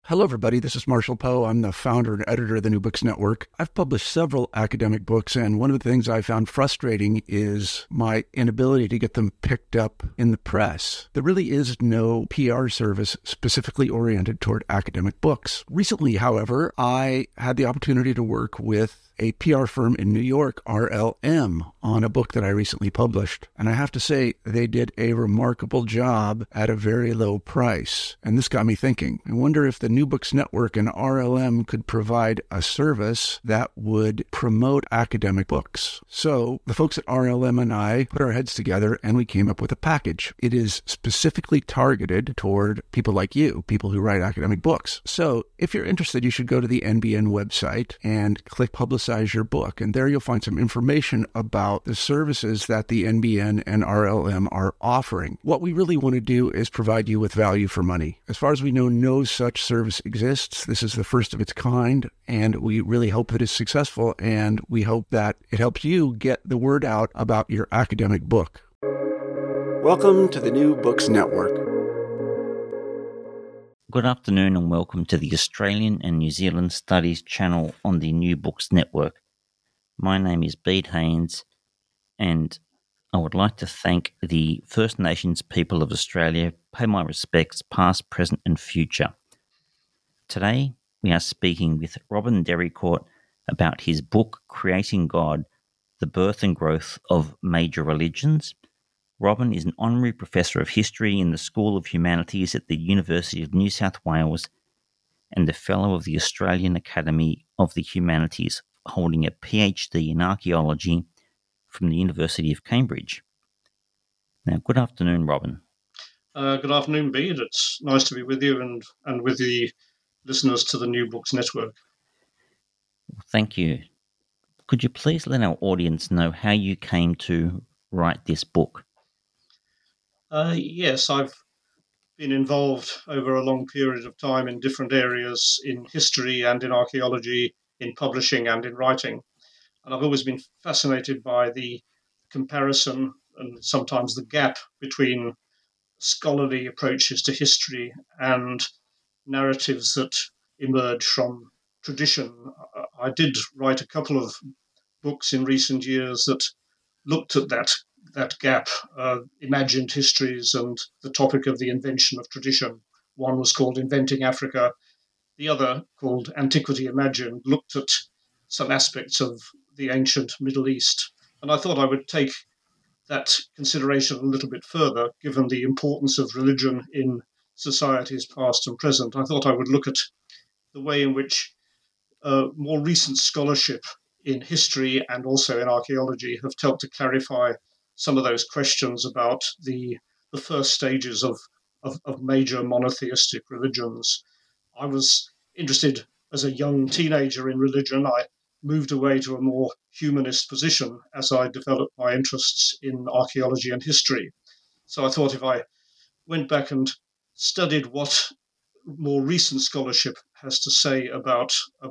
Hello, everybody. This is Marshall Poe. I'm the founder and editor of the New Books Network. I've published several academic books, and one of the things I found frustrating is my inability to get them picked up in the press. There really is no PR service specifically oriented toward academic books. Recently, however, I had the opportunity to work with a PR firm in New York, RLM, on a book that I recently published. And I have to say, they did a remarkable job at a very low price. And this got me thinking. I wonder if the New Books Network and RLM could provide a service that would promote academic books. So the folks at RLM and I put our heads together and we came up with a package. It is specifically targeted toward people like you, people who write academic books. So if you're interested, you should go to the NBN website and click Publicize Your Book. And there you'll find some information about the services that the NBN and RLM are offering. What we really want to do is provide you with value for money. As far as we know, no such service exists. This is the first of its kind, and we really hope that it's successful, and we hope that it helps you get the word out about your academic book. Welcome to the New Books Network. Good afternoon and welcome to the Australian and New Zealand Studies channel on the New Books Network. My name is Bede Haynes, and I would like to thank the First Nations people of Australia, pay my respects past, present and future. Today we are speaking with Robin Derrycourt about his book Creating God, The Birth and Growth of Major Religions. Robin is an honorary professor of history in the School of Humanities at the University of New South Wales and a fellow of the Australian Academy of the Humanities, holding a PhD in archaeology from the University of Cambridge. Now, good afternoon, Robin. Good afternoon, Bede. It's nice to be with you and with the listeners to the New Books Network. Thank you. Could you please let our audience know how you came to write this book? Yes, I've been involved over a long period of time in different areas in history and in archaeology, in publishing and in writing. And I've always been fascinated by the comparison and sometimes the gap between scholarly approaches to history and narratives that emerge from tradition. I did write a couple of books in recent years that looked at that gap, imagined histories and the topic of the invention of tradition. One was called Inventing Africa. The other, called Antiquity Imagined, looked at some aspects of the ancient Middle East. And I thought I would take that consideration a little bit further, given the importance of religion in societies past and present. I thought I would look at the way in which more recent scholarship in history and also in archaeology have helped to clarify some of those questions about the first stages of major monotheistic religions. I was interested as a young teenager in religion. I moved away to a more humanist position as I developed my interests in archaeology and history. So I thought if I went back and studied what more recent scholarship has to say about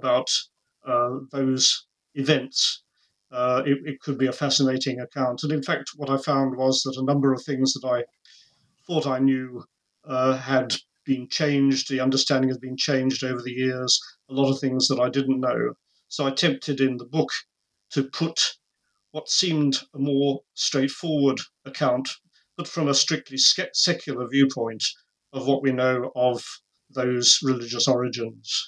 those events, it could be a fascinating account. And in fact, what I found was that a number of things that I thought I knew had been changed. The understanding has been changed over the years. A lot of things that I didn't know. So I attempted in the book to put what seemed a more straightforward account, but from a strictly secular viewpoint of what we know of those religious origins.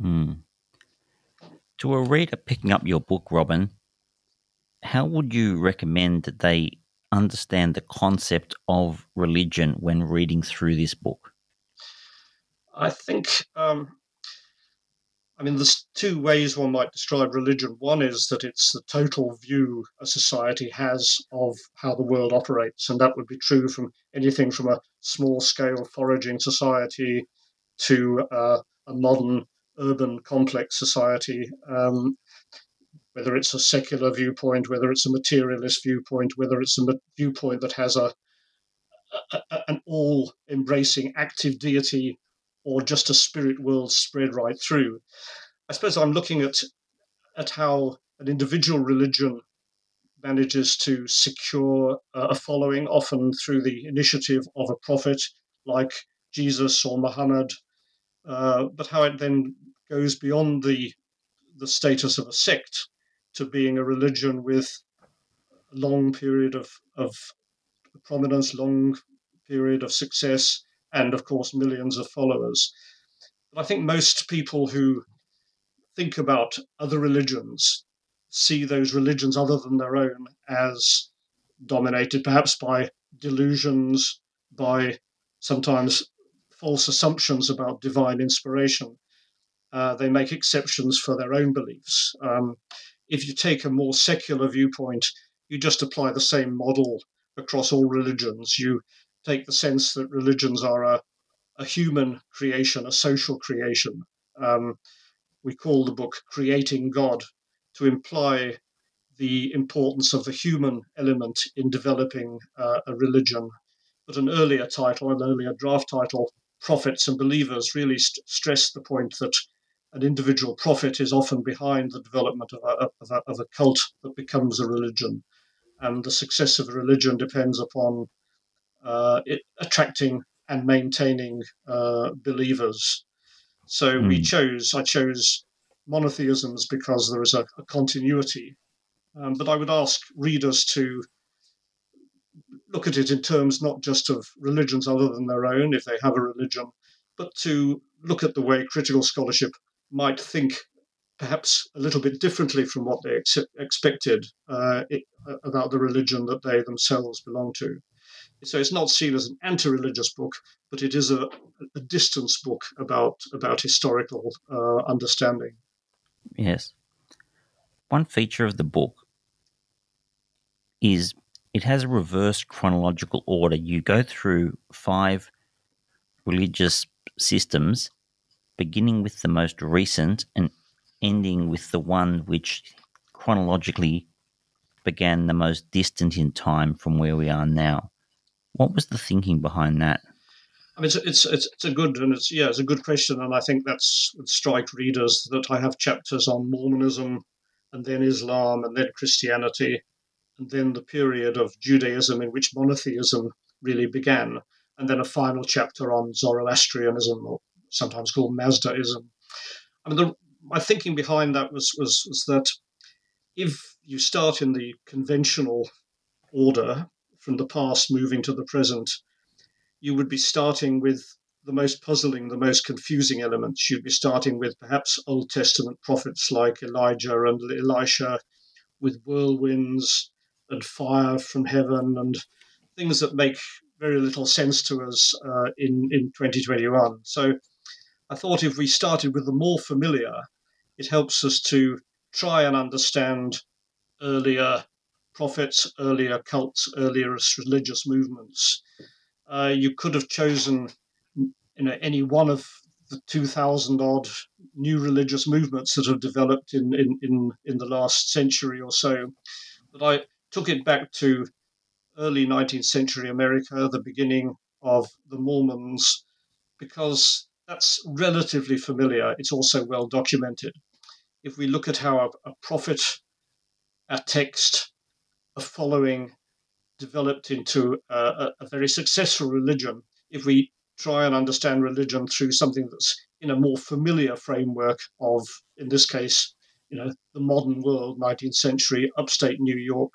To a reader picking up your book, Robin, how would you recommend that they understand the concept of religion when reading through this book? I think, there's two ways one might describe religion. One is that it's the total view a society has of how the world operates, and that would be true from anything from a small-scale foraging society to a modern urban complex society, whether it's a secular viewpoint, whether it's a materialist viewpoint, whether it's a viewpoint that has an all-embracing active deity or just a spirit world spread right through. I suppose I'm looking at how an individual religion manages to secure a following, often through the initiative of a prophet like Jesus or Muhammad, but how it then goes beyond the status of a sect to being a religion with a long period of prominence, long period of success, and of course millions of followers. But I think most people who think about other religions see those religions other than their own as dominated perhaps by delusions, by sometimes false assumptions about divine inspiration. They make exceptions for their own beliefs. If you take a more secular viewpoint, you just apply the same model across all religions. You take the sense that religions are a human creation, a social creation. We call the book Creating God to imply the importance of the human element in developing a religion. But an earlier title, an earlier draft title, Prophets and Believers, really stressed the point that an individual prophet is often behind the development of a cult that becomes a religion. And the success of a religion depends upon it attracting and maintaining believers. So I chose monotheisms because there is a continuity. But I would ask readers to look at it in terms not just of religions other than their own, if they have a religion, but to look at the way critical scholarship might think perhaps a little bit differently from what they expected about the religion that they themselves belong to. So it's not seen as an anti-religious book, but it is a distance book about historical understanding. Yes. One feature of the book is it has a reverse chronological order. You go through 5 religious systems, beginning with the most recent and ending with the one which chronologically began the most distant in time from where we are now. What was the thinking behind that? I mean, it's a good question, and I think that's would strike readers that I have chapters on Mormonism, and then Islam, and then Christianity, and then the period of Judaism in which monotheism really began, and then a final chapter on Zoroastrianism, or sometimes called Mazdaism. I mean, my thinking behind that was that if you start in the conventional order from the past moving to the present, you would be starting with the most puzzling, the most confusing elements. You'd be starting with perhaps Old Testament prophets like Elijah and Elisha, with whirlwinds and fire from heaven and things that make very little sense to us in 2021. So I thought if we started with the more familiar, it helps us to try and understand earlier prophets, earlier cults, earlier religious movements. You could have chosen any one of the 2,000 odd new religious movements that have developed in the last century or so. But I took it back to early 19th century America, the beginning of the Mormons, because that's relatively familiar. It's also well documented. If we look at how a prophet, a text, a following developed into a very successful religion, if we try and understand religion through something that's in a more familiar framework of, in this case, the modern world, 19th century, upstate New York,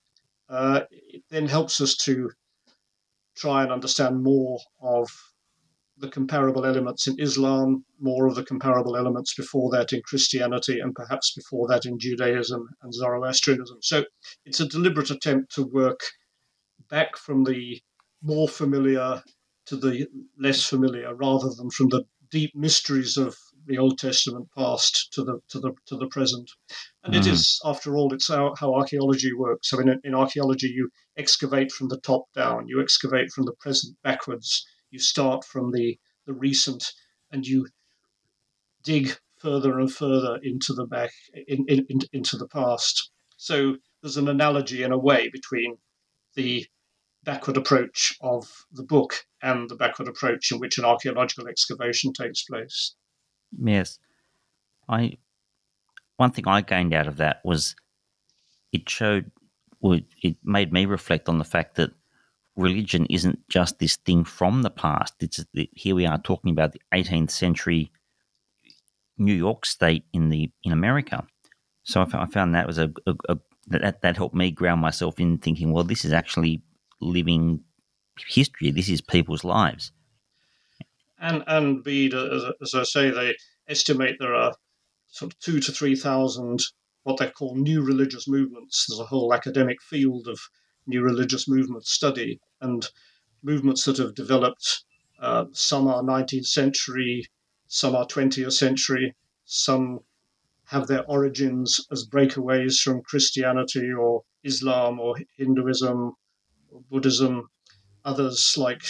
it then helps us to try and understand more of the comparable elements in Islam, more of the comparable elements before that in Christianity, and perhaps before that in Judaism and Zoroastrianism. So it's a deliberate attempt to work back from the more familiar to the less familiar, rather than from the deep mysteries of the Old Testament past to the present. And it is, after all, it's how archaeology works. I mean, in archaeology, you excavate from the top down, you excavate from the present backwards. You start from the recent, and you dig further and further into the back, into the past. So there's an analogy, in a way, between the backward approach of the book and the backward approach in which an archaeological excavation takes place. Yes. One thing I gained out of that was it made me reflect on the fact that religion isn't just this thing from the past. Here we are talking about the 18th century New York State in America. So I found that was that helped me ground myself in thinking, well, this is actually living history. This is people's lives. And Bede, as I say, they estimate there are sort of 2,000 to 3,000 what they call new religious movements. There's a whole academic field of new religious movement study and movements that have developed. Some are 19th century, some are 20th century, some have their origins as breakaways from Christianity or Islam or Hinduism or Buddhism. Others, like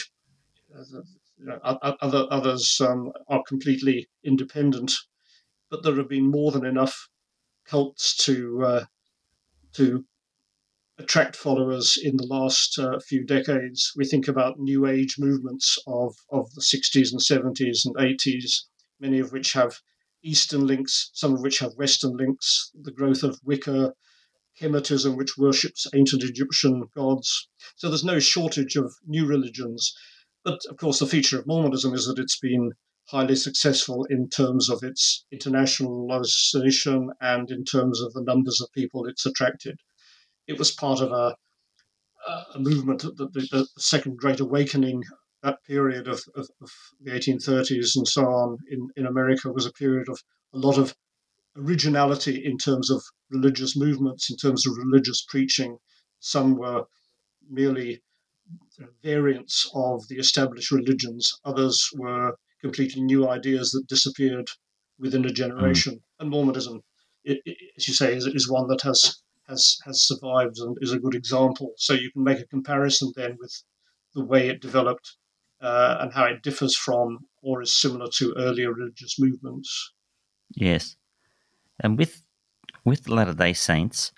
others, are completely independent. But there have been more than enough cults to attract followers in the last few decades. We think about New Age movements of the 60s and 70s and 80s, many of which have Eastern links, some of which have Western links, the growth of Wicca, Kemetism, which worships ancient Egyptian gods. So there's no shortage of new religions. But of course, the feature of Mormonism is that it's been highly successful in terms of its internationalization and in terms of the numbers of people it's attracted. It was part of a movement, the Second Great Awakening. That period of the 1830s and so on in America was a period of a lot of originality in terms of religious movements, in terms of religious preaching. Some were merely variants of the established religions. Others were completely new ideas that disappeared within a generation. And Mormonism, as you say, is one that has survived and is a good example. So you can make a comparison then with the way it developed and how it differs from or is similar to earlier religious movements. Yes. And with the Latter-day Saints,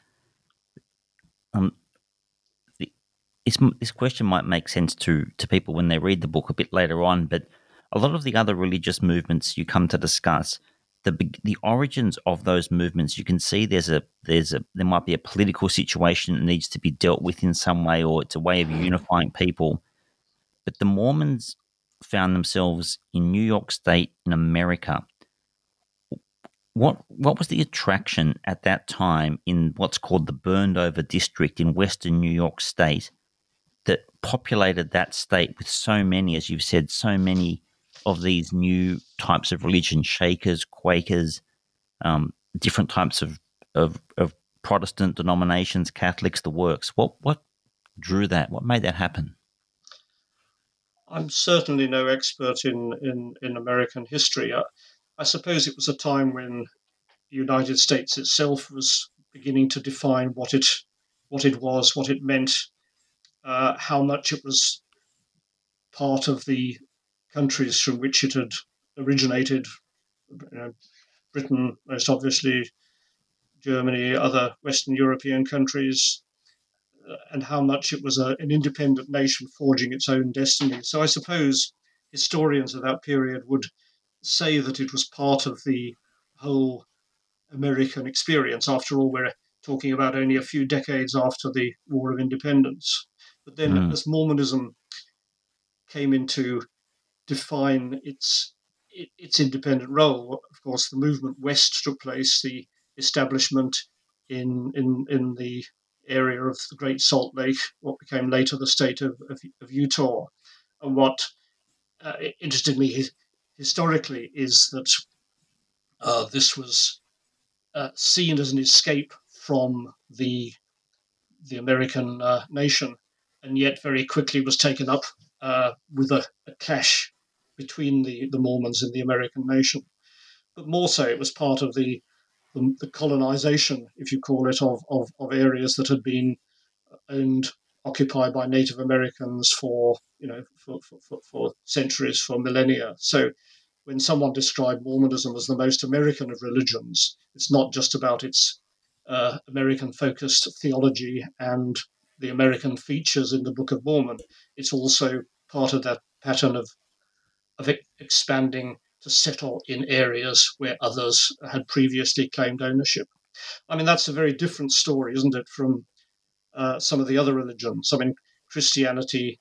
this question might make sense to people when they read the book a bit later on, but a lot of the other religious movements you come to discuss, the origins of those movements, you can see there might be a political situation that needs to be dealt with in some way, or it's a way of unifying people. But the Mormons found themselves in New York State in America. What was the attraction at that time in what's called the Burned Over District in Western New York State that populated that state with so many, as you've said, so many of these new types of religion, Shakers, Quakers, different types of Protestant denominations, Catholics, the works? What drew that? What made that happen? I'm certainly no expert in American history. I suppose it was a time when the United States itself was beginning to define what it was, what it meant, how much it was part of the countries from which it had originated. Britain, most obviously, Germany, other Western European countries, and how much it was an independent nation forging its own destiny. So I suppose historians of that period would say that it was part of the whole American experience. After all, we're talking about only a few decades after the War of Independence. But then as Mormonism came in to define its independent role, of course, the movement west took place, the establishment in the area of the Great Salt Lake, what became later the state of Utah. And what interested me historically is that this was seen as an escape from the American nation, and yet very quickly was taken up with a clash between the Mormons and the American nation. But more so, it was part of the colonization, if you call it, of areas that had been owned, occupied by Native Americans for centuries, for millennia. So when someone described Mormonism as the most American of religions, it's not just about its American-focused theology and the American features in the Book of Mormon. It's also part of that pattern of expanding to settle in areas where others had previously claimed ownership. I mean, that's a very different story, isn't it, from some of the other religions? I mean, Christianity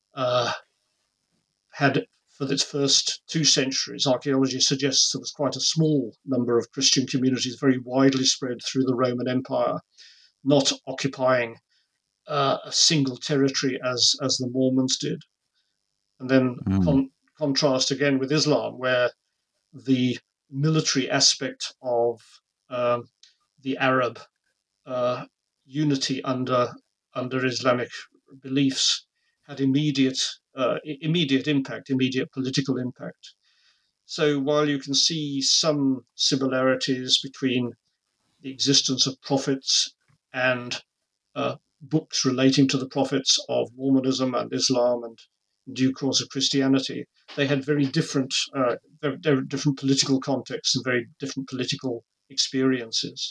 had, for its first 2 centuries, archaeology suggests there was quite a small number of Christian communities, very widely spread through the Roman Empire, not occupying a single territory as the Mormons did. And then contrast again with Islam, where the military aspect of the Arab unity under Islamic beliefs had immediate impact, immediate political impact. So while you can see some similarities between the existence of prophets and books relating to the prophets of Mormonism and Islam and in due course of Christianity, they had very different political contexts and very different political experiences.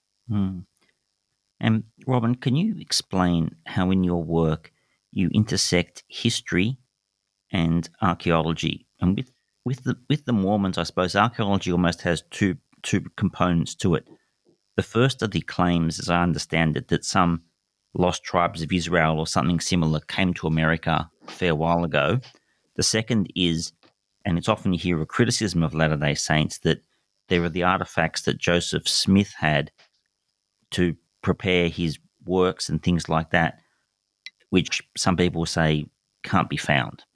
And Robin, can you explain how in your work you intersect history and archaeology? And with the Mormons, I suppose archaeology almost has two components to it. The first are the claims, as I understand it, that some lost tribes of Israel or something similar came to America a fair while ago. The second is, and it's often you hear a criticism of Latter-day Saints, that there are the artifacts that Joseph Smith had to prepare his works and things like that, which some people say can't be found.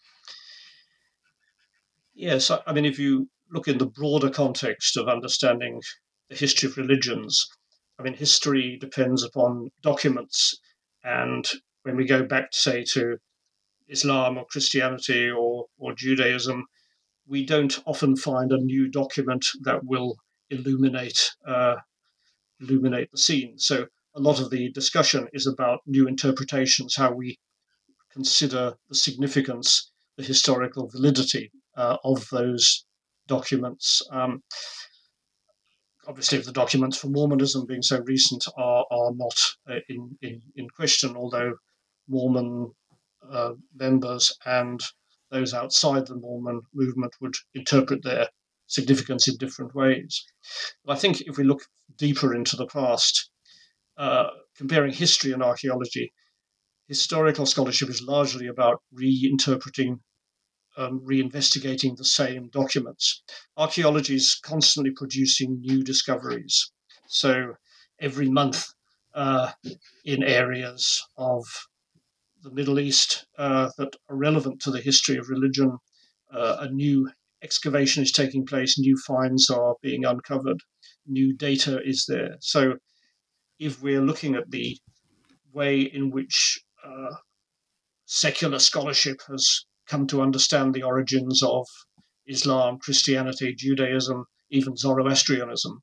Yes, I mean, if you look in the broader context of understanding the history of religions, I mean, history depends upon documents. And when we go back, say, to Islam or Christianity or Judaism, we don't often find a new document that will illuminate the scene. So a lot of the discussion is about new interpretations, how we consider the significance, the historical validity of those documents. Obviously, the documents for Mormonism being so recent are not in question, although Mormon members and those outside the Mormon movement would interpret their significance in different ways. But I think if we look deeper into the past, comparing history and archaeology, historical scholarship is largely about reinterpreting, reinvestigating the same documents. Archaeology is constantly producing new discoveries. So every month in areas of the Middle East that are relevant to the history of religion, a new excavation is taking place, new finds are being uncovered, new data is there. So if we're looking at the way in which secular scholarship has come to understand the origins of Islam, Christianity, Judaism, even Zoroastrianism,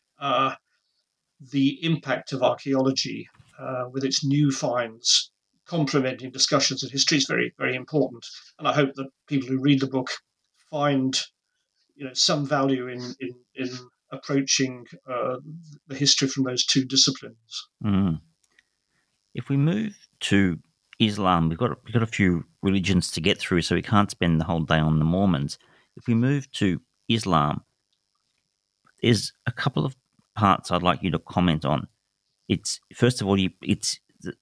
the impact of archaeology with its new finds complementing discussions of history is very, very important. And I hope that people who read the book find some value in approaching the history from those two disciplines. If we move to Islam, we've got a few religions to get through, so we can't spend the whole day on the Mormons. If we move to Islam, there's a couple of parts I'd like you to comment on. It's first of all, it's the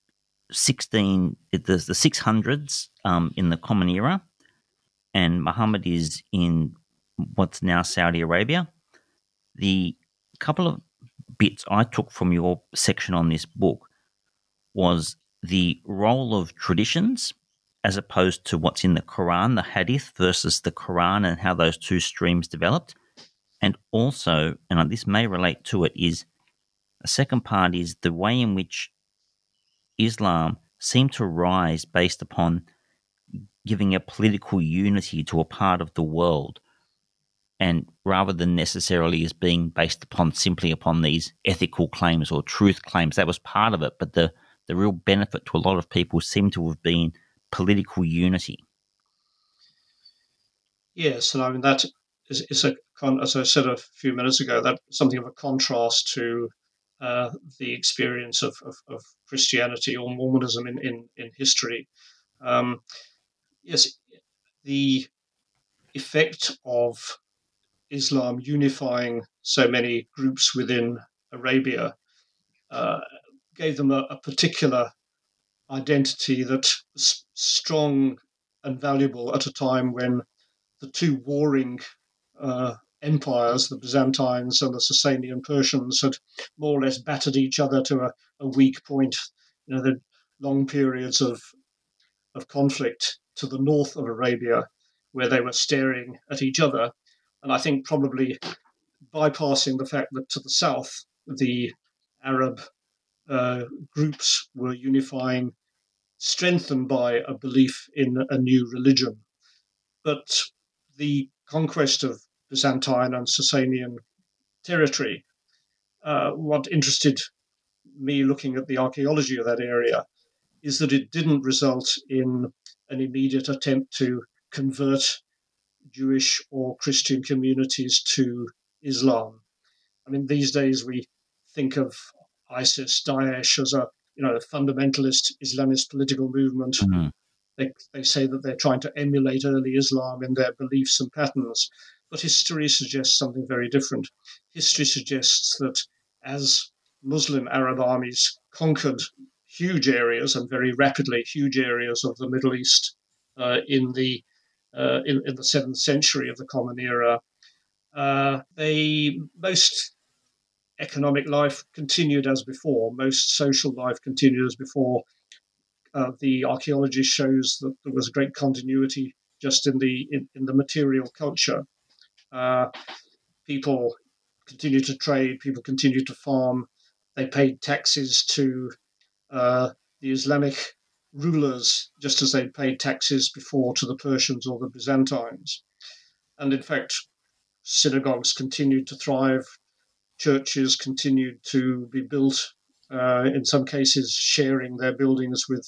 600s in the Common Era, and Muhammad is in what's now Saudi Arabia. The couple of bits I took from your section on this book was the role of traditions as opposed to what's in the Quran, the Hadith versus the Quran, and how those two streams developed. And also, and this may relate to it, is a second part is the way in which Islam seemed to rise based upon giving a political unity to a part of the world, and rather than necessarily as being based upon simply upon these ethical claims or truth claims. That was part of it, but the real benefit to a lot of people seemed to have been political unity. Yes, and I mean that is as I said a few minutes ago, that's something of a contrast to the experience of Christianity or Mormonism in history. Yes, the effect of Islam unifying so many groups within Arabia gave them a particular identity that was strong and valuable at a time when the two warring empires, the Byzantines and the Sasanian Persians, had more or less battered each other to a weak point. The long periods of conflict to the north of Arabia, where they were staring at each other. And I think probably bypassing the fact that to the south, the Arab groups were unifying, strengthened by a belief in a new religion. But the conquest of Byzantine and Sasanian territory, what interested me looking at the archaeology of that area is that it didn't result in an immediate attempt to convert Jewish or Christian communities to Islam. I mean, these days we think of ISIS, Daesh as a fundamentalist Islamist political movement. Mm. They say that they're trying to emulate early Islam in their beliefs and patterns, but history suggests something very different. History suggests that as Muslim Arab armies conquered huge areas, and very rapidly huge areas of the Middle East in the 7th century of the Common Era, most economic life continued as before, most social life continued as before. The archaeology shows that there was great continuity just in the material culture. People continued to trade, people continued to farm, they paid taxes to the Islamic rulers, just as they'd paid taxes before to the Persians or the Byzantines. And in fact, synagogues continued to thrive, churches continued to be built, in some cases sharing their buildings with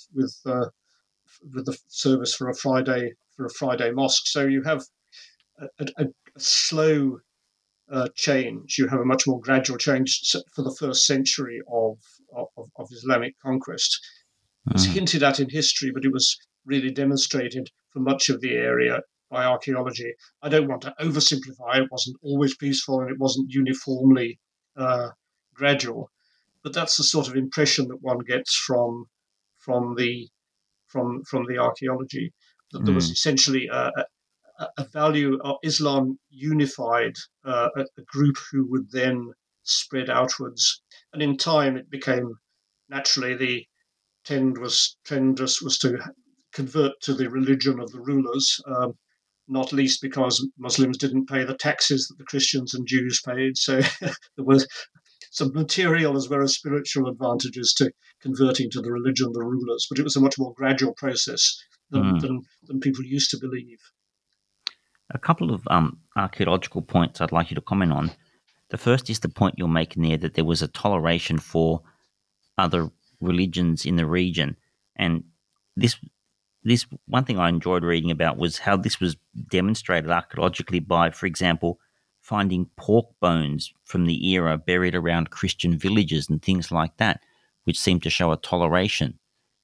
the service for a Friday mosque. So you have a slow change. You have a much more gradual change for the first century of Islamic conquest. It was hinted at in history, but it was really demonstrated for much of the area by archaeology. I don't want to oversimplify. It wasn't always peaceful, and it wasn't uniformly gradual. But that's the sort of impression that one gets from the archaeology, that there was essentially a value of Islam unified a group who would then spread outwards, and in time it became naturally the trend was to convert to the religion of the rulers, not least because Muslims didn't pay the taxes that the Christians and Jews paid. So there was some material as well as spiritual advantages to converting to the religion of the rulers, but it was a much more gradual process than people used to believe. A couple of archaeological points I'd like you to comment on. The first is the point you're making there, that there was a toleration for other religions in the region. And this one thing I enjoyed reading about was how this was demonstrated archaeologically by, for example, finding pork bones from the era buried around Christian villages and things like that, which seemed to show a toleration.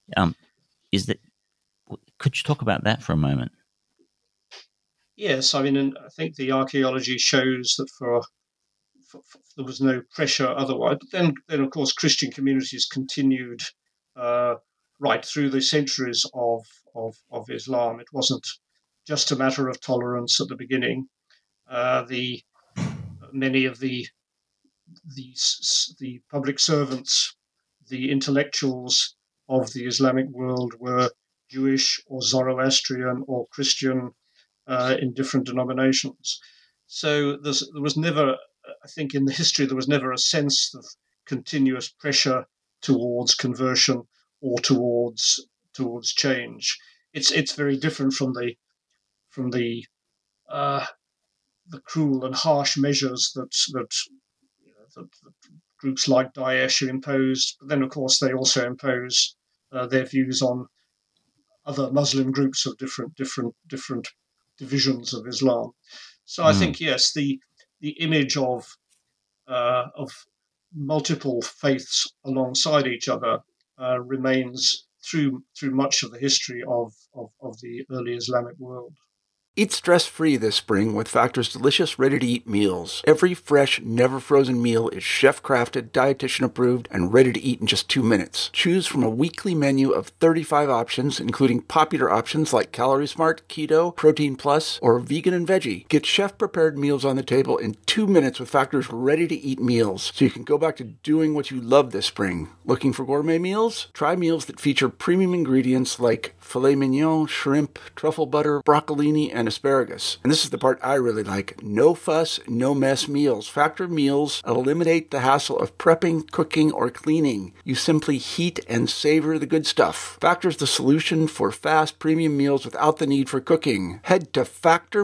Could you talk about that for a moment? Yes, I mean, and I think the archaeology shows that there was no pressure otherwise. But then of course, Christian communities continued right through the centuries of Islam. It wasn't just a matter of tolerance at the beginning. Many of the public servants, the intellectuals of the Islamic world were Jewish or Zoroastrian or Christian in different denominations. So there was never, I think in the history, there was never a sense of continuous pressure towards conversion or towards change. It's very different from the cruel and harsh measures that groups like Daesh imposed. But then, of course, they also impose their views on other Muslim groups of different divisions of Islam. So I think, yes, the image of multiple faiths alongside each other remains through much of the history of the early Islamic world. Eat stress-free this spring with Factor's delicious, ready-to-eat meals. Every fresh, never-frozen meal is chef-crafted, dietitian-approved, and ready to eat in just 2 minutes. Choose from a weekly menu of 35 options, including popular options like Calorie Smart, Keto, Protein Plus, or Vegan and Veggie. Get chef-prepared meals on the table in 2 minutes with Factor's ready-to-eat meals, so you can go back to doing what you love this spring. Looking for gourmet meals? Try meals that feature premium ingredients like filet mignon, shrimp, truffle butter, broccolini, and asparagus. And this is the part I really like. No fuss, no mess meals. Factor meals eliminate the hassle of prepping, cooking, or cleaning. You simply heat and savor the good stuff. Factor's the solution for fast premium meals without the need for cooking. Head to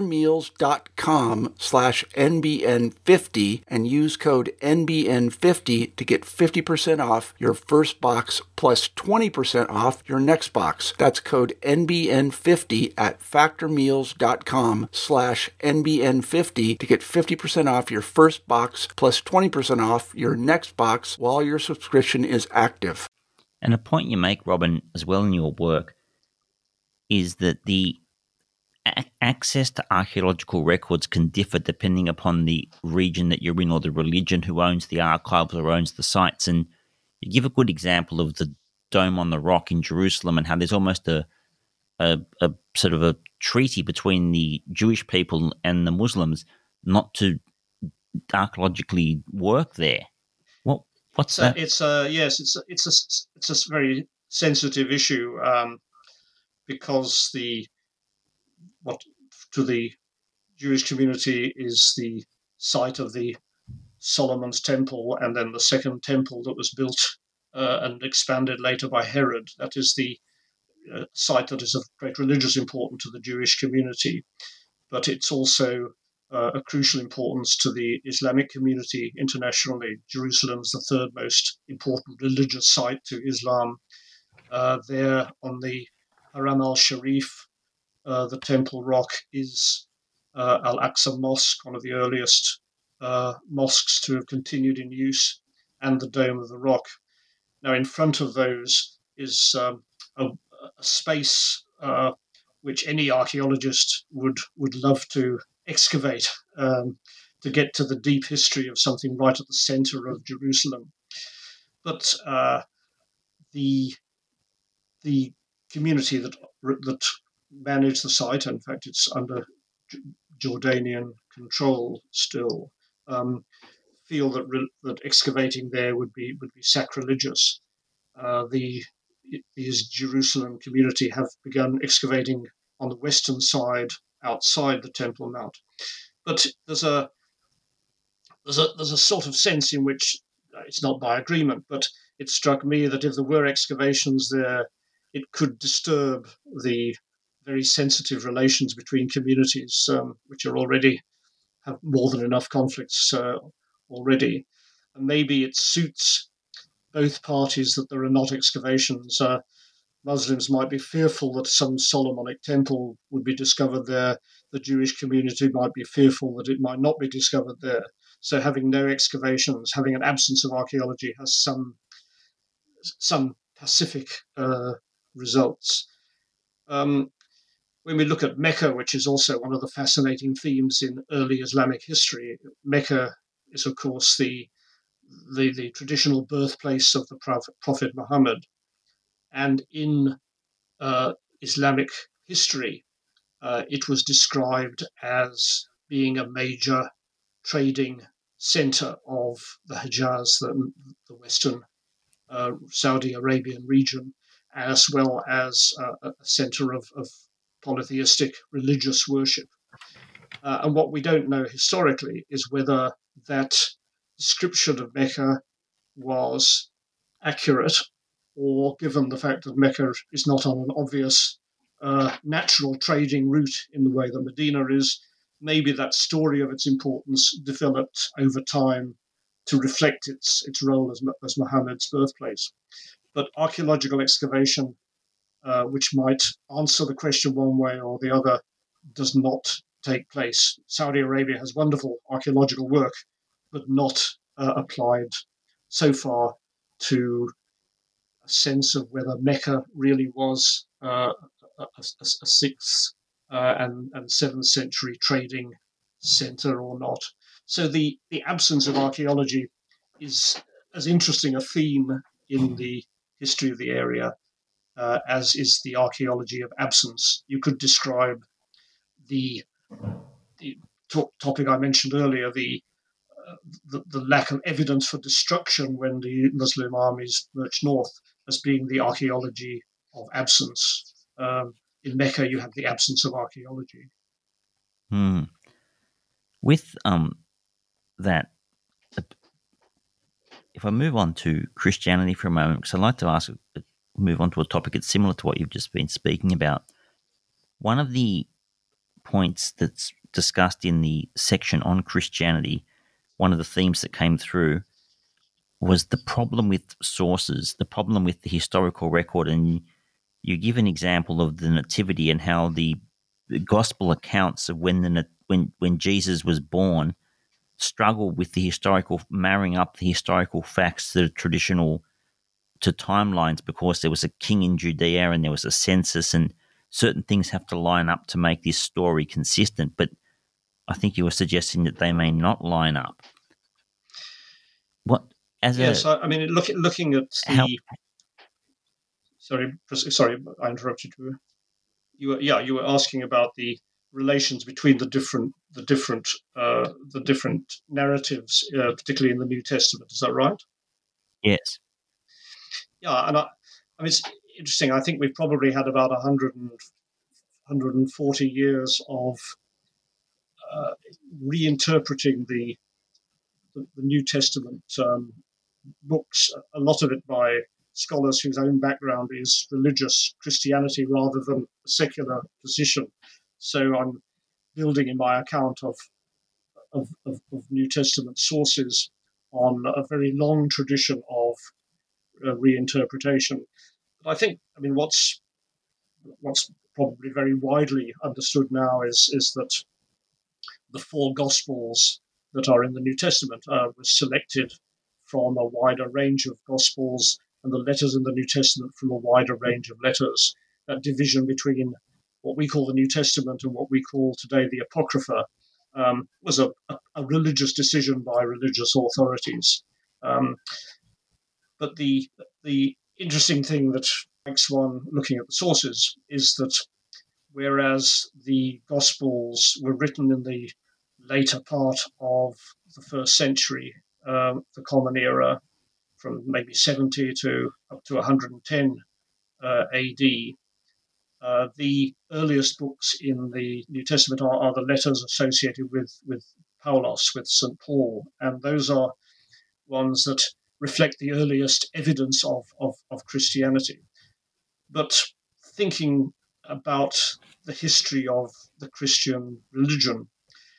factormeals.com/NBN50 and use code NBN50 to get 50% off your first box plus 20% off your next box. That's code NBN50 at factormeals.com/NBN50 to get 50% off your first box plus 20% off your next box while your subscription is active. And a point you make, Robin, as well in your work, is that the access to archaeological records can differ depending upon the region that you're in or the religion who owns the archives or owns the sites. And you give a good example of the Dome on the Rock in Jerusalem and how there's almost a sort of a treaty between the Jewish people and the Muslims not to archaeologically work there. What's that? It's a very sensitive issue because what to the Jewish community is the site of the Solomon's Temple, and then the second temple that was built and expanded later by Herod. That is the site that is of great religious importance to the Jewish community, but it's also a crucial importance to the Islamic community internationally. Jerusalem's the third most important religious site to Islam. There on the Haram al-Sharif, the Temple Rock, is Al-Aqsa Mosque, one of the earliest mosques to have continued in use, and the Dome of the Rock. Now, in front of those is a space which any archaeologist would love to excavate to get to the deep history of something right at the center of Jerusalem. But the community that managed the site, in fact, it's under Jordanian control still, feel that excavating there would be sacrilegious. The Jerusalem community have begun excavating on the western side outside the Temple Mount, but there's a sort of sense in which it's not by agreement, but it struck me that if there were excavations there, it could disturb the very sensitive relations between communities, which are already have more than enough conflicts already. And maybe it suits both parties that there are not excavations. Muslims might be fearful that some Solomonic temple would be discovered there. The Jewish community might be fearful that it might not be discovered there. So having no excavations, having an absence of archaeology has some pacific results. When we look at Mecca, which is also one of the fascinating themes in early Islamic history, Mecca is, of course, the traditional birthplace of the Prophet Muhammad. And in Islamic history, it was described as being a major trading center of the Hijaz, the western Saudi Arabian region, as well as a center of polytheistic religious worship. And what we don't know historically is whether that description of Mecca was accurate, or given the fact that Mecca is not on an obvious natural trading route in the way that Medina is, maybe that story of its importance developed over time to reflect its role as Muhammad's birthplace. But archaeological excavation, which might answer the question one way or the other, does not take place. Saudi Arabia has wonderful archaeological work, but not applied so far to a sense of whether Mecca really was a sixth and 7th century trading center or not. So the absence of archaeology is as interesting a theme in the history of the area as is the archaeology of absence. You could describe the topic I mentioned earlier, the lack of evidence for destruction when the Muslim armies marched north, as being the archaeology of absence. In Mecca, you have the absence of archaeology. With that, if I move on to Christianity for a moment, because I'd like to move on to a topic that's similar to what you've just been speaking about. One of the points that's discussed in the section on Christianity, one of the themes that came through was the problem with sources, the problem with the historical record. And you give an example of the Nativity and how the gospel accounts of when Jesus was born struggle with the historical, marrying up the historical facts that are traditional to timelines, because there was a king in Judea and there was a census, and certain things have to line up to make this story consistent. But I think you were suggesting that they may not line up. I mean, looking at the. Sorry, I interrupted you. You were asking about the relations between the different narratives, particularly in the New Testament. Is that right? Yes. Yeah, and I mean, it's interesting. I think we've probably had about 140 years of reinterpreting the New Testament books, a lot of it by scholars whose own background is religious Christianity rather than a secular position. So I'm building in my account of New Testament sources on a very long tradition of reinterpretation. But I think, I mean, what's probably very widely understood now is that the 4 Gospels that are in the New Testament were selected from a wider range of Gospels, and the letters in the New Testament from a wider range of letters. That division between what we call the New Testament and what we call today the Apocrypha was a religious decision by religious authorities. But the interesting thing that makes one looking at the sources is that whereas the Gospels were written in the later part of the 1st century, the Common Era, from maybe 70 to up to 110 AD, the earliest books in the New Testament are the letters associated with Paulos, with St. Paul, and those are ones that reflect the earliest evidence of Christianity. But thinking about the history of the Christian religion,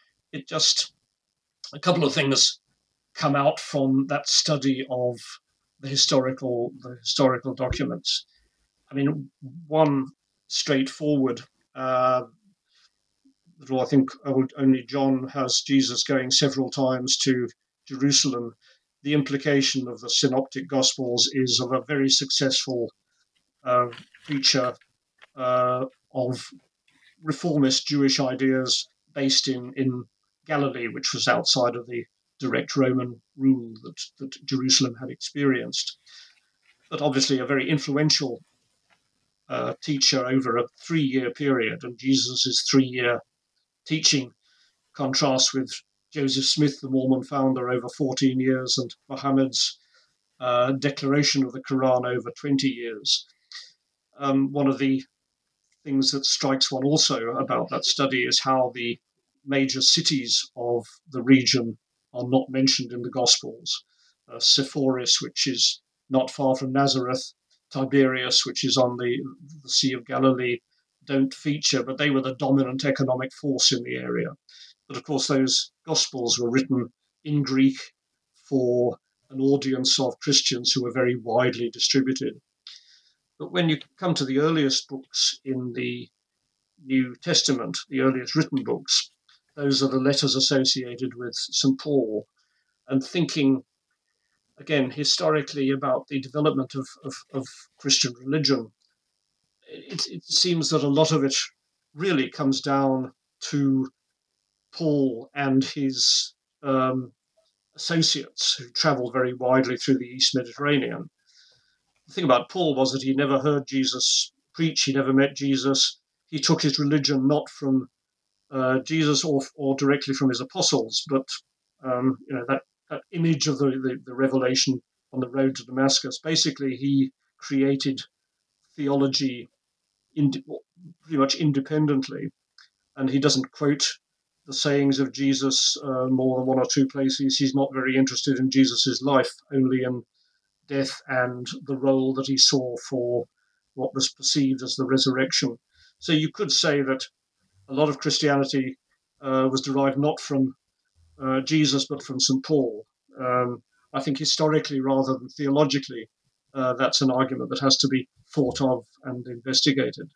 a couple of things come out from that study of the historical documents. I mean, one straightforward, that I think only John has Jesus going several times to Jerusalem. The implication of the Synoptic Gospels is of a very successful preacher of reformist Jewish ideas based in Galilee, which was outside of the direct Roman rule that Jerusalem had experienced. But obviously a very influential teacher over a 3-year period, and Jesus' 3-year teaching contrasts with Joseph Smith, the Mormon founder, over 14 years, and Muhammad's declaration of the Quran over 20 years. One of the things that strikes one also about that study is how the major cities of the region are not mentioned in the Gospels. Sepphoris, which is not far from Nazareth, Tiberias, which is on the Sea of Galilee, don't feature, but they were the dominant economic force in the area. But of course, those Gospels were written in Greek for an audience of Christians who were very widely distributed. But when you come to the earliest books in the New Testament, the earliest written books, those are the letters associated with St. Paul. And thinking, again, historically about the development of Christian religion, it seems that a lot of it really comes down to Paul and his associates who traveled very widely through the East Mediterranean. The thing about Paul was that he never heard Jesus preach, he never met Jesus. He took his religion not from Jesus or directly from his apostles, but that image of the revelation on the road to Damascus. Basically, he created theology pretty much independently, and he doesn't quote the sayings of Jesus more than one or two places. He's not very interested in Jesus's life, only in death and the role that he saw for what was perceived as the resurrection. So you could say that a lot of Christianity was derived not from Jesus, but from St. Paul. I think historically rather than theologically, that's an argument that has to be thought of and investigated.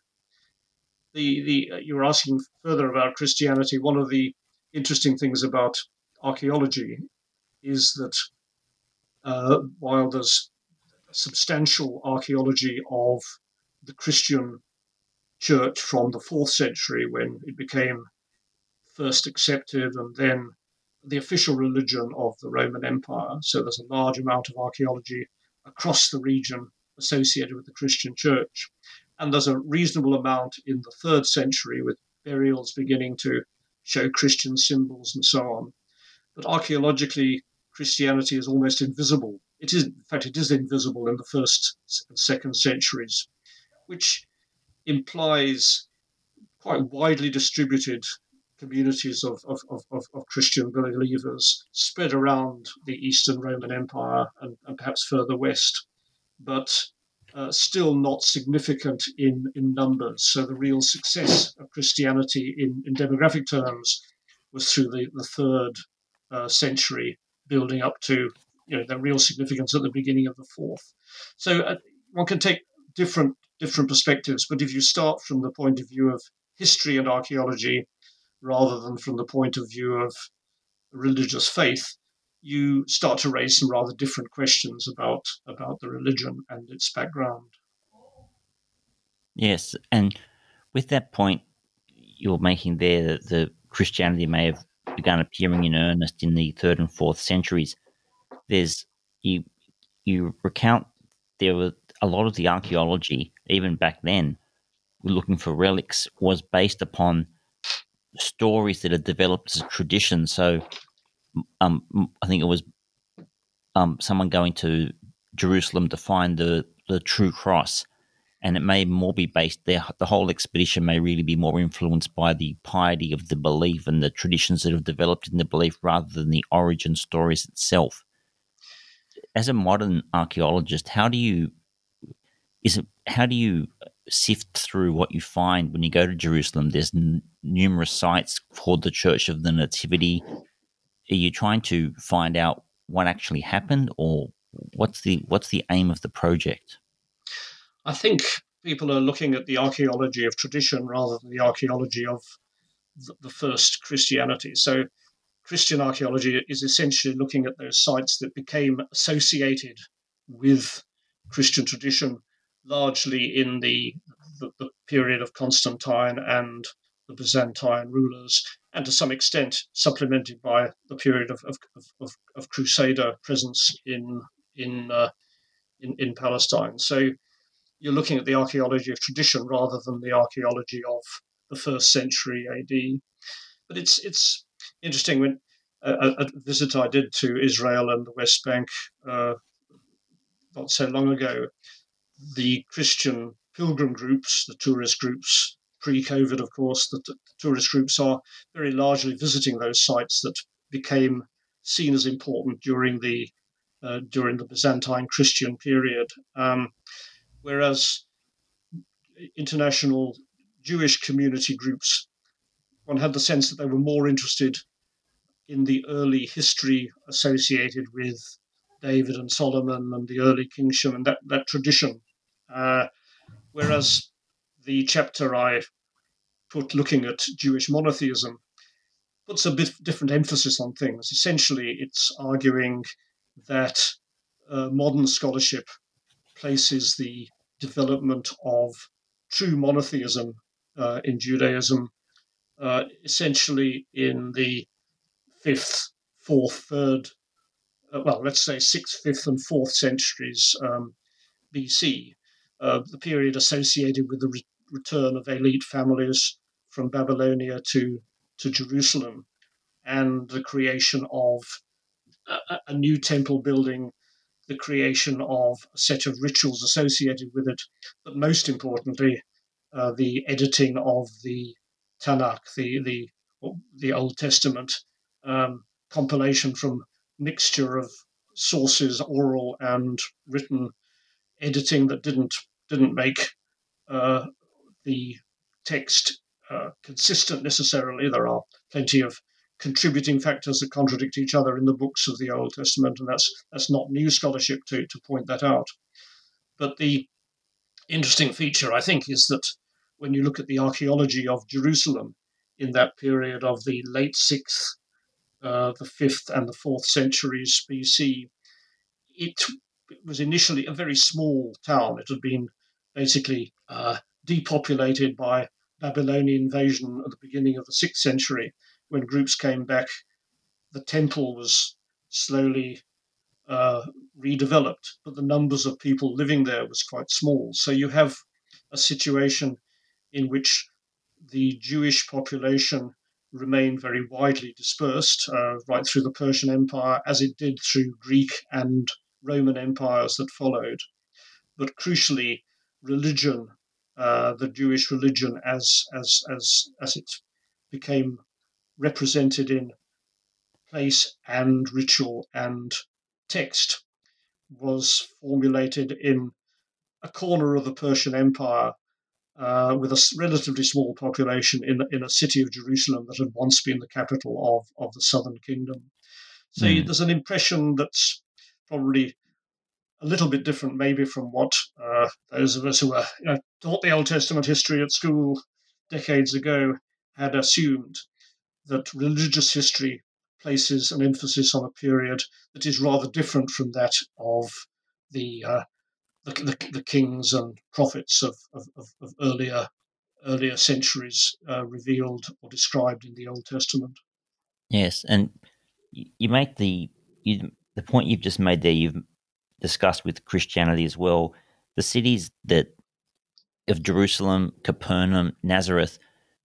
You were asking further about Christianity. One of the interesting things about archaeology is that while there's substantial archaeology of the Christian church from the 4th century, when it became first accepted and then the official religion of the Roman Empire. So there's a large amount of archaeology across the region associated with the Christian church. And there's a reasonable amount in the 3rd century with burials beginning to show Christian symbols and so on. But archaeologically, Christianity is almost invisible. It is, in fact, it is invisible in the 1st and 2nd centuries, which implies quite widely distributed communities of Christian believers spread around the Eastern Roman Empire and perhaps further west, but still not significant in numbers. So the real success of Christianity in demographic terms was through the 3rd century, building up to the real significance at the beginning of the 4th. So one can take different perspectives, but if you start from the point of view of history and archaeology rather than from the point of view of religious faith, you start to raise some rather different questions about the religion and its background. Yes, and with that point you're making there, that the Christianity may have begun appearing in earnest in the 3rd and 4th centuries. There's you recount there were a lot of the archaeology, even back then, looking for relics, was based upon stories that had developed as a tradition. So I think it was someone going to Jerusalem to find the true cross, and it may more be based there. The whole expedition may really be more influenced by the piety of the belief and the traditions that have developed in the belief rather than the origin stories itself. As a modern archaeologist, how do you sift through what you find when you go to Jerusalem? There's numerous sites called the Church of the Nativity. Are you trying to find out what actually happened, or what's the aim of the project? I think people are looking at the archaeology of tradition rather than the archaeology of the first Christianity. So Christian archaeology is essentially looking at those sites that became associated with Christian tradition, largely in the period of Constantine and the Byzantine rulers, and to some extent supplemented by the period of Crusader presence in Palestine. So you're looking at the archaeology of tradition rather than the archaeology of the 1st century AD. But it's interesting, when a visit I did to Israel and the West Bank not so long ago, the Christian pilgrim groups, the tourist groups, pre-COVID, of course, the tourist groups are very largely visiting those sites that became seen as important during the Byzantine Christian period. Whereas international Jewish community groups, one had the sense that they were more interested in the early history associated with David and Solomon and the early kingship and that tradition. Whereas the chapter I put looking at Jewish monotheism puts a bit different emphasis on things. Essentially, it's arguing that modern scholarship places the development of true monotheism in Judaism, essentially in the 5th, 4th, 3rd, let's say 6th, 5th, and 4th centuries BC, the period associated with the return of elite families from Babylonia to Jerusalem, and the creation of a new temple building, the creation of a set of rituals associated with it, but most importantly, the editing of the Tanakh, the Old Testament, compilation from mixture of sources, oral and written, editing that didn't make the text consistent necessarily. There are plenty of contributing factors that contradict each other in the books of the Old Testament, and that's not new scholarship to point that out. But the interesting feature, I think, is that when you look at the archaeology of Jerusalem in that period of the late 6th, the 5th, and the 4th centuries BC, it was initially a very small town. It had been basically depopulated by Babylonian invasion at the beginning of the 6th century. When groups came back, the temple was slowly redeveloped, but the numbers of people living there was quite small. So you have a situation in which the Jewish population remained very widely dispersed right through the Persian Empire, as it did through Greek and Roman empires that followed. But crucially, religion, the Jewish religion, as it became represented in place and ritual and text, was formulated in a corner of the Persian Empire with a relatively small population in a city of Jerusalem that had once been the capital of the southern kingdom. So there's an impression that's probably a little bit different maybe from what those of us who were taught the Old Testament history at school decades ago had assumed, that religious history places an emphasis on a period that is rather different from that of the kings and prophets of earlier centuries revealed or described in the Old Testament. Yes, and you make the point you've just made there. You've discussed with Christianity as well. The cities of Jerusalem, Capernaum, Nazareth.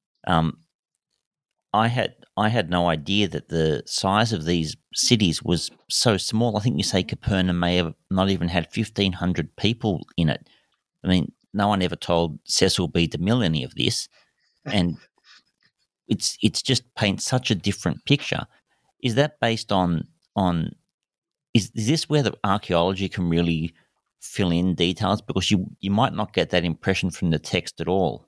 I had no idea that the size of these cities was so small. I think you say Capernaum may have not even had 1,500 people in it. I mean, no one ever told Cecil B. DeMille any of this, and it's just paints such a different picture. Is that based on is this where the archaeology can really fill in details? Because you might not get that impression from the text at all.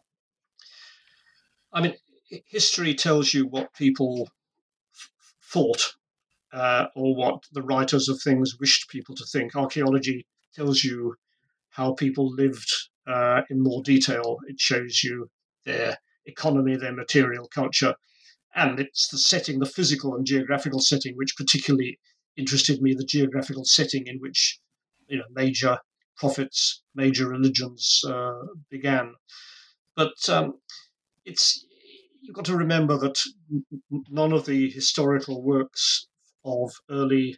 I mean, history tells you what people thought or what the writers of things wished people to think. Archaeology tells you how people lived in more detail. It shows you their economy, their material culture, and it's the setting, the physical and geographical setting, which particularly interested me, the geographical setting in which major prophets, major religions began. But you've got to remember that none of the historical works of early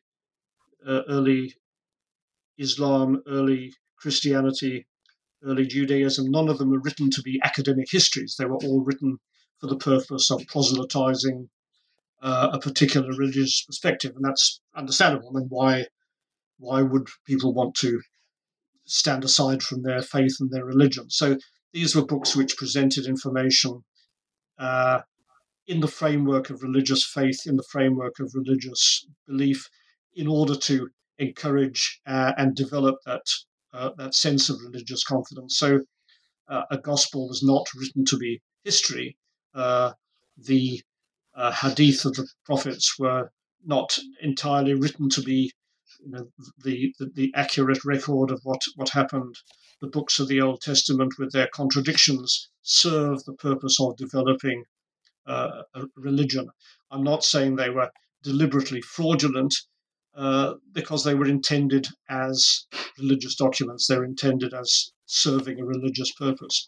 Islam, early Christianity, early Judaism, none of them were written to be academic histories. They were all written for the purpose of proselytizing a particular religious perspective, and that's understandable. I mean, why would people want to stand aside from their faith and their religion? So these were books which presented information in the framework of religious faith, in the framework of religious belief, in order to encourage and develop that sense of religious confidence. So a gospel was not written to be history. The hadith of the prophets were not entirely written to be the accurate record of what happened. The books of the Old Testament, with their contradictions, serve the purpose of developing a religion. I'm not saying they were deliberately fraudulent because they were intended as religious documents. They were intended as serving a religious purpose.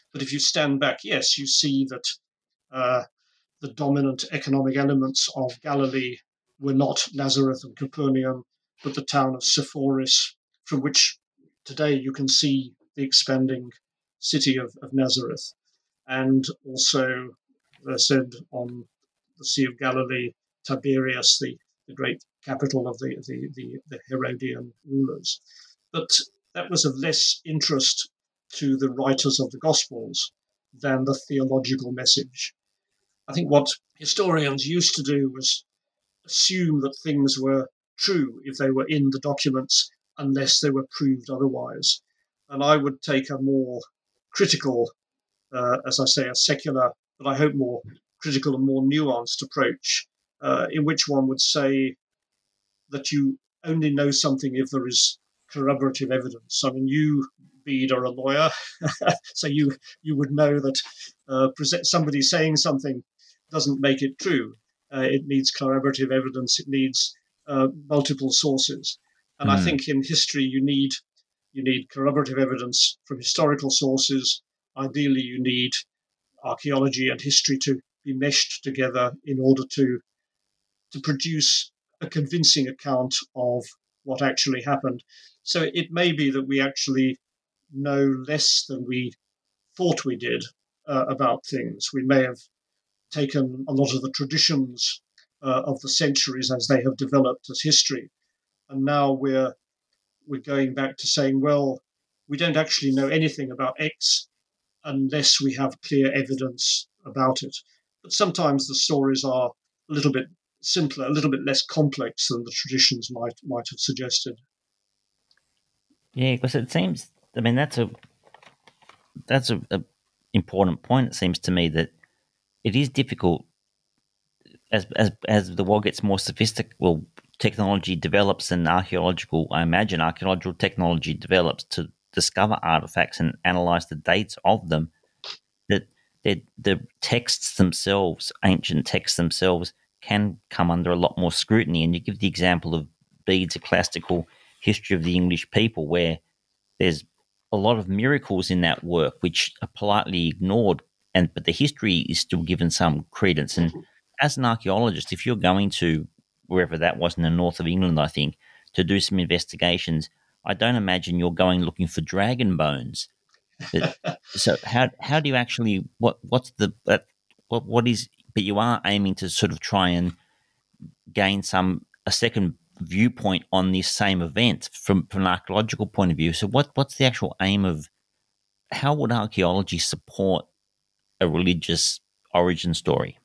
But if you stand back, yes, you see that the dominant economic elements of Galilee were not Nazareth and Capernaum, but the town of Sepphoris, from which today you can see the expanding city of Nazareth. And also, as I said, on the Sea of Galilee, Tiberias, the great capital of the Herodian rulers. But that was of less interest to the writers of the Gospels than the theological message. I think what historians used to do was assume that things were true if they were in the documents, unless they were proved otherwise. And I would take a more critical, as I say, a secular, but I hope more critical and more nuanced approach, in which one would say that you only know something if there is corroborative evidence. I mean, you, Bede, are a lawyer, so you would know that somebody saying something doesn't make it true. It needs corroborative evidence. It needs multiple sources. And I think in history you need corroborative evidence from historical sources. Ideally, you need archaeology and history to be meshed together in order to produce a convincing account of what actually happened. So it may be that we actually know less than we thought we did about things. We may have taken a lot of the traditions of the centuries as they have developed as history, and now we're going back to saying, well, we don't actually know anything about X unless we have clear evidence about it. But sometimes the stories are a little bit simpler, a little bit less complex than the traditions might have suggested. Yeah, because it seems. I mean, that's a important point. It seems to me that it is difficult as the world gets more sophisticated. Well, technology develops, and archaeological technology develops to discover artifacts and analyze the dates of them. That the texts themselves, ancient texts themselves, can come under a lot more scrutiny. And you give the example of Bede's A Classical History of the English People, where there's a lot of miracles in that work which are politely ignored, but the history is still given some credence. And as an archaeologist, if you're going to wherever that was in the north of England, I think, to do some investigations, I don't imagine you're going looking for dragon bones. So how do you actually what is? But you are aiming to sort of try and gain a second viewpoint on this same event from an archaeological point of view. So what's the actual aim of? How would archaeology support a religious origin story?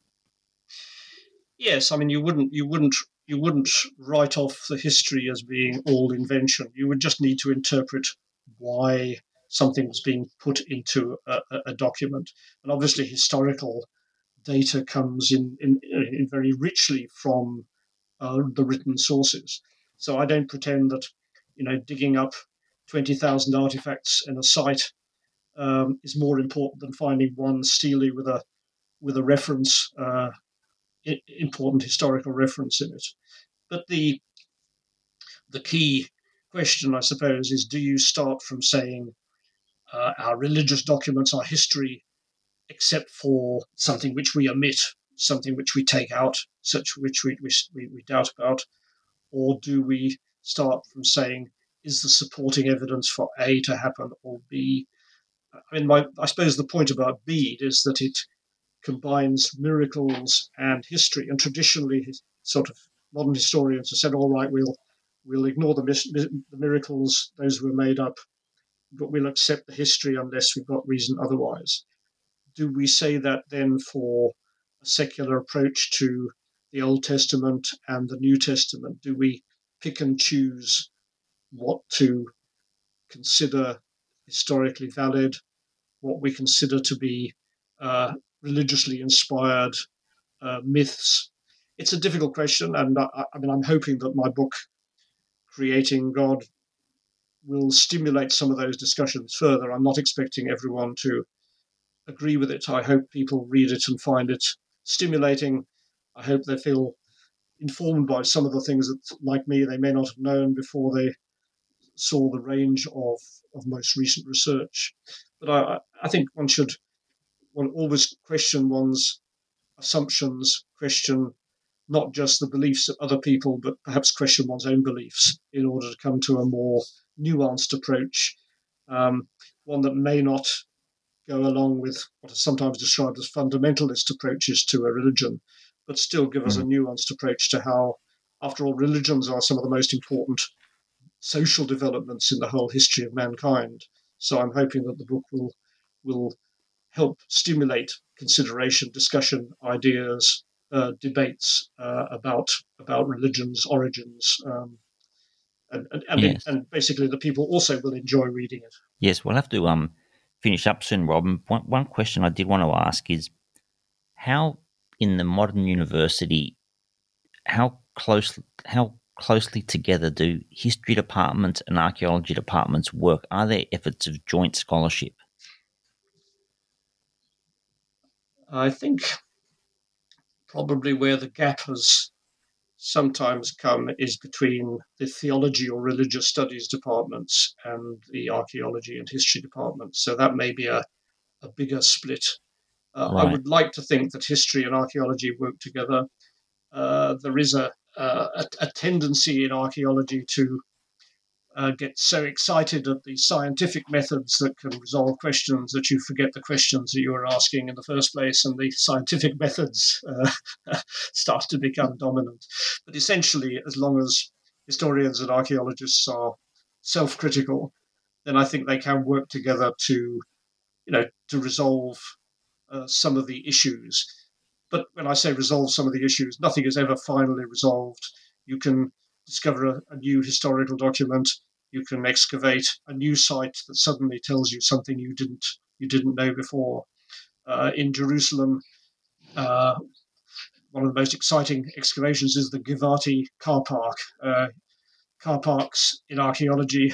Yes, I mean you wouldn't write off the history as being all invention. You would just need to interpret why something was being put into a document. And obviously historical data comes in very richly from the written sources. So I don't pretend that digging up 20,000 artifacts in a site is more important than finding one stele with a reference, important historical reference in it. But the key question, I suppose, is: do you start from saying our religious documents are history, except for something which we omit, something which we take out, such which we doubt about, or do we start from saying, is the supporting evidence for A to happen or B? I mean, I suppose the point about Bede is that it combines miracles and history, and traditionally, sort of modern historians have said, all right, we'll ignore the miracles; those were made up, but we'll accept the history unless we've got reason otherwise. Do we say that then for a secular approach to the Old Testament and the New Testament? Do we pick and choose what to consider historically valid, what we consider to be religiously inspired myths? It's a difficult question, and I mean, I'm hoping that my book, Creating God, will stimulate some of those discussions further. I'm not expecting everyone to agree with it. I hope people read it and find it stimulating. I hope they feel informed by some of the things that, like me, they may not have known before they saw the range of most recent research. But I think one always question one's assumptions, question not just the beliefs of other people, but perhaps question one's own beliefs in order to come to a more nuanced approach, one that may not go along with what is sometimes described as fundamentalist approaches to a religion, but still give us a nuanced approach to how, after all, religions are some of the most important social developments in the whole history of mankind. So I'm hoping that the book will help stimulate consideration, discussion, ideas, debates about religion's origins, Yes. and basically the people also will enjoy reading it. Yes, we'll have to finish up soon, Rob. One question I did want to ask is how, in the modern university, how closely together do history departments and archaeology departments work? Are there efforts of joint scholarship? I think probably where the gap has sometimes come is between the theology or religious studies departments and the archaeology and history departments. So that may be a bigger split. Right. I would like to think that history and archaeology work together. There is a tendency in archaeology to get so excited at the scientific methods that can resolve questions that you forget the questions that you were asking in the first place, and the scientific methods start to become dominant. But essentially, as long as historians and archaeologists are self-critical, then I think they can work together to resolve some of the issues. But when I say resolve some of the issues, nothing is ever finally resolved. You can discover a new historical document. You can excavate a new site that suddenly tells you something you didn't know before. In Jerusalem, one of the most exciting excavations is the Givati car park. Car parks in archaeology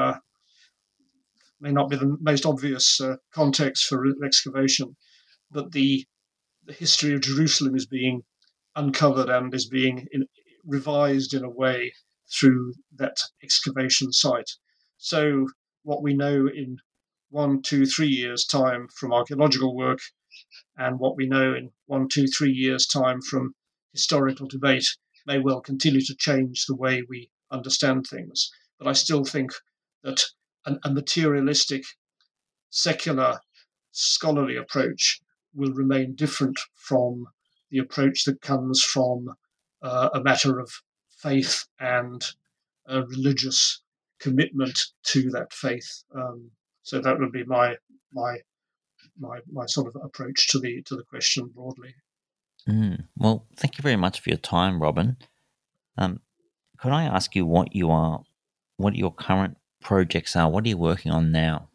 may not be the most obvious context for excavation, but the history of Jerusalem is being uncovered and is being revised in a way through that excavation site. So what we know in 1, 2, 3 years' time from archaeological work, and what we know in 1, 2, 3 years' time from historical debate may well continue to change the way we understand things. But I still think that a materialistic, secular, scholarly approach will remain different from the approach that comes from a matter of faith and a religious commitment to that faith. So that would be my sort of approach to the question broadly. Well, thank you very much for your time, Robin. Could I ask you what your current projects are? What are you working on now?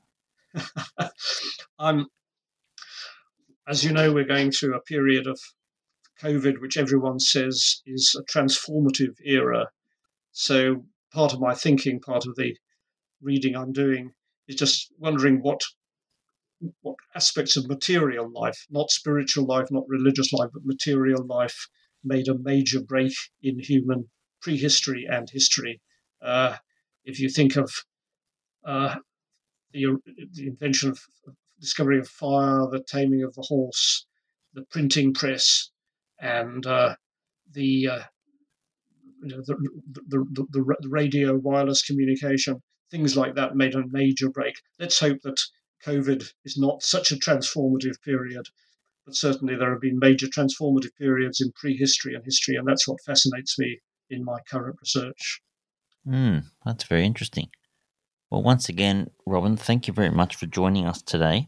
As you know, we're going through a period of COVID, which everyone says is a transformative era. So part of my thinking, part of the reading I'm doing, is just wondering what aspects of material life, not spiritual life, not religious life, but material life, made a major break in human prehistory and history. If you think of the invention of discovery of fire, the taming of the horse, the printing press, and the radio wireless communication, things like that made a major break. Let's hope that COVID is not such a transformative period, but certainly there have been major transformative periods in prehistory and history, and that's what fascinates me in my current research. That's very interesting. Well, once again, Robin, thank you very much for joining us today.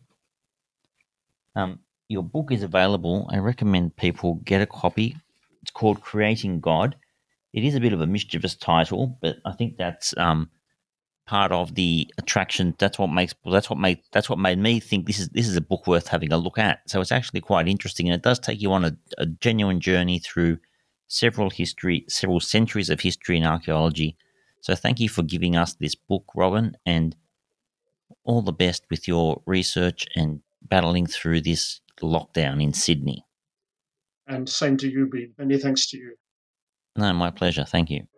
Your book is available. I recommend people get a copy. It's called Creating God. It is a bit of a mischievous title, but I think that's part of the attraction. That's what made me think this is a book worth having a look at. So it's actually quite interesting, and it does take you on a genuine journey through several centuries of history and archaeology. So thank you for giving us this book, Robin, and all the best with your research and battling through this lockdown in Sydney. And same to you, Bede. Many thanks to you. No, my pleasure. Thank you.